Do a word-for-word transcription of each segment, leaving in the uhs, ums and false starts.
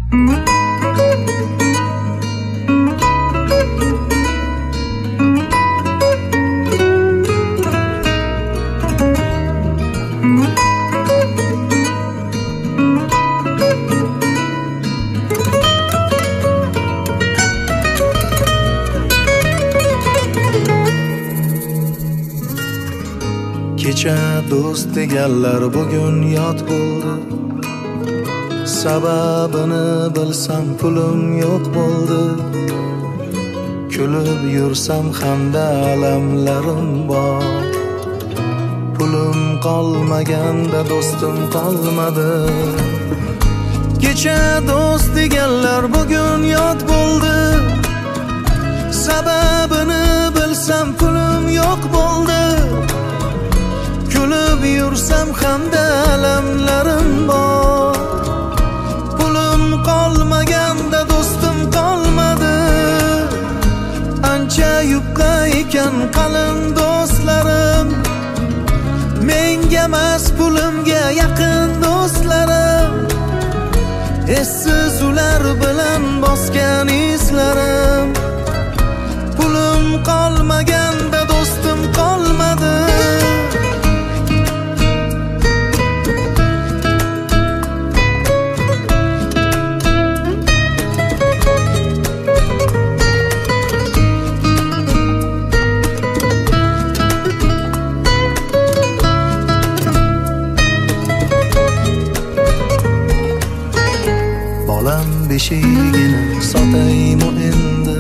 Kecha do'st deganlar bugun yot bo'ldi. Sababini bilsam pulim yo'q bo'ldi. Kulib yursam hamda alamlarim bor. Pulim qolmaganda do'stim qolmadi. Kecha do'st deganlar bugun yot bo'ldi. Sababini bilsam pulim yo'q bo'ldi. Kulib yursam hamda alamlarim bor. Pulim qolmaganda do'stim qolmadi. Ancha yupqa ekan qalin do'stlarim. Menga emas pulimga yaqin do'stlarim. Essiz ular bilan bosgan izlarim. Pulim qolmaganda do'stim qolmadi. Beshigini sotaymi endi?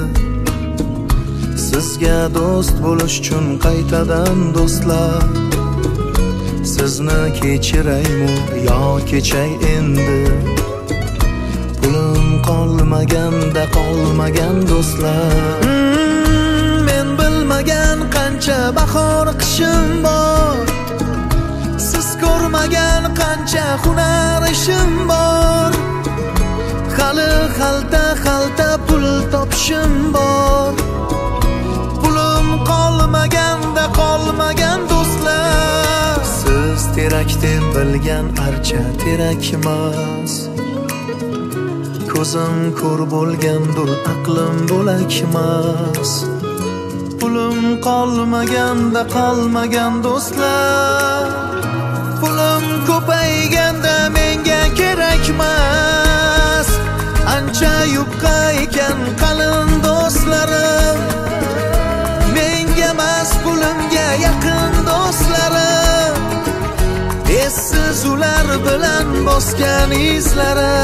Sizga do'st bo'lish uchun qaytadan do'stlar. Sizni kechiraymi yo kechay endi? Pulim qolmaganda qolmagan do'stlar. hmm, Men bilmagan qancha bahor qishim bor. Siz ko'rmagan qancha hunar ishim bor. Hali xalta xalta pul topishim bor. Pulim qolmaganda qolmagan do'stlar. Siz terak deb bilgan archa terakmas. Ko'zim ko'r bo'lgandur, aqlim bo'lakmas. Pulim qolmaganda qolmagan do'stlar. Pulim ko'payganda menga kerakmas. Ancha yupqa ekan qalin do'stlarim. Menga emas pulimga yaqin do'stlarim. Essiz ular bilan bosgan izlarim.